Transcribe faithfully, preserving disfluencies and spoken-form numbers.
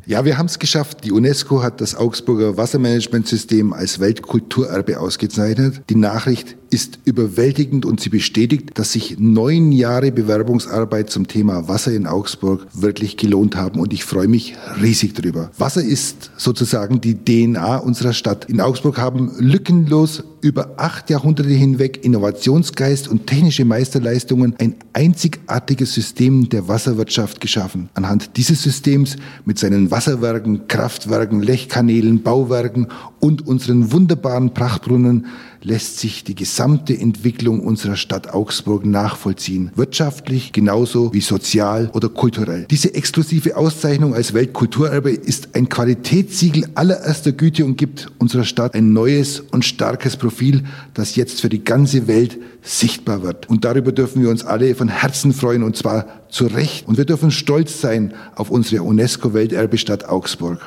Ja, wir haben es geschafft. Die UNESCO hat das Augsburger Wassermanagementsystem als Weltkulturerbe ausgezeichnet. Die Nachricht ist überwältigend und sie bestätigt, dass sich neun Jahre Bewerbungsarbeit zum Thema Wasser in Augsburg wirklich gelohnt haben und ich freue mich riesig drüber. Wasser ist sozusagen die D N A unserer Stadt. In Augsburg haben lückenlos über acht Jahrhunderte hinweg Innovationsgeist und technische Meisterleistungen ein einzigartiges System der Wasserwirtschaft geschaffen. Anhand dieses Systems mit seinen Wasserwerken, Kraftwerken, Lechkanälen, Bauwerken und unseren wunderbaren Prachtbrunnen lässt sich die gesamte Entwicklung unserer Stadt Augsburg nachvollziehen. Wirtschaftlich genauso wie sozial oder kulturell. Diese exklusive Auszeichnung als Weltkulturerbe ist ein Qualitätssiegel allererster Güte und gibt unserer Stadt ein neues und starkes Profil, das jetzt für die ganze Welt sichtbar wird. Und darüber dürfen wir uns alle von Herzen freuen und zwar zu Recht. Und wir dürfen stolz sein auf unsere UNESCO-Welterbestadt Augsburg.